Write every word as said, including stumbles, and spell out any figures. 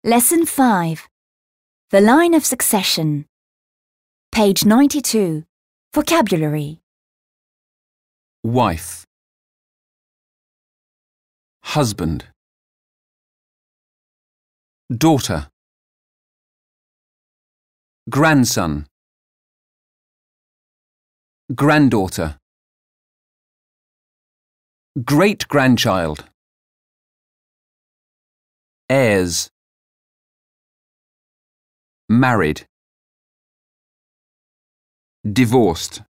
Lesson five. The line of succession. Page ninety-two. Vocabulary. Wife, husband, daughter, grandson, granddaughter, great-grandchild, heirs, married, divorced.